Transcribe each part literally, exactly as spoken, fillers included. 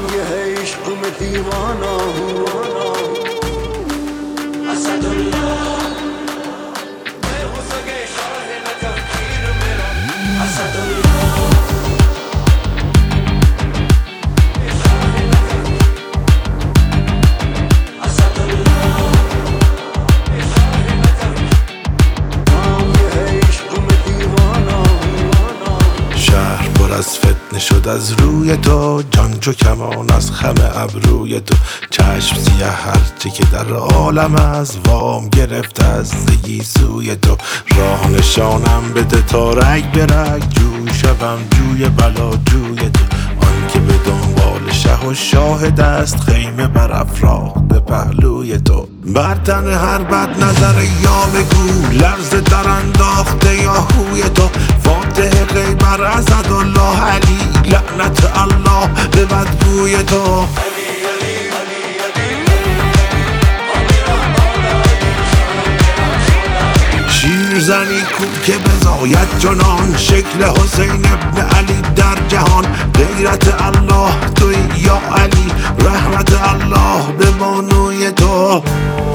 ये है इश्क में दीवाना हूँ असदुल्लाह मैं हो सके शाह न तफकीर मेरा असदुल्लाह از فتنه شد از روی تو، جان چو کمان از خم ابروی تو. چشم سیه هرچه که در عالم از وام گرفت از زگی سوی تو. راه نشانم بده تا رگ به رگ جو شوم جوی بلا جوی تو. آن که به دنبال شه و شاهد است خیمه بر افراخته پهلوی تو. بر تن هر بد نظر یا بگو لرز در انداخته یا هوی تو. فاتح غیبر اسدالله علی لعنت الله به بدگوی تو. شیرزنی کو که بزاید جنان شکل حسین ابن علی در جهان. غیرت الله توی یا علی رحمت الله به بانوی تو.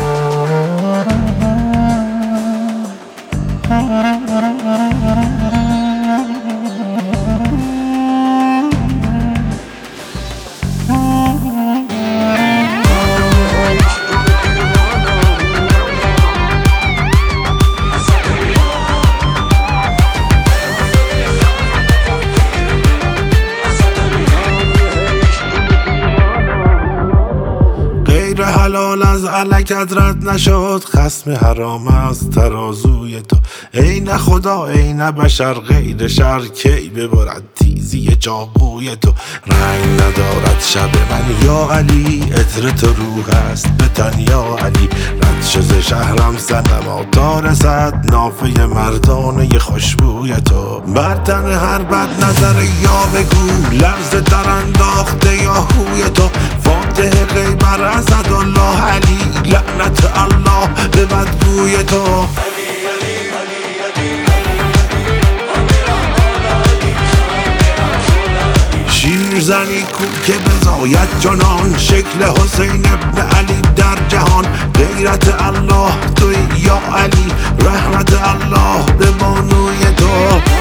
حلال از علکت رد نشد خصم حرام از ترازوی تو. ای نه خدا ای نه بشر غیر شر کی ببرد تیزی چاقوی تو. رنگ ندارد شب من یا علی عطر تو روح است به تن یا علی. رد شد شهرم صنما تا رسد نافه مردانه خوشبوی تو. بر تن هر بد نظر یا بگو لرز در انداخته یا هوی تو. فاتح غیبر اسدالله علی لعنت الله به بدگوی تو. شیرزنی کو که بزاید جنان شکل حسین ابن علی در جهان. غیرت الله توی یا علی رحمت الله به بانوی تو.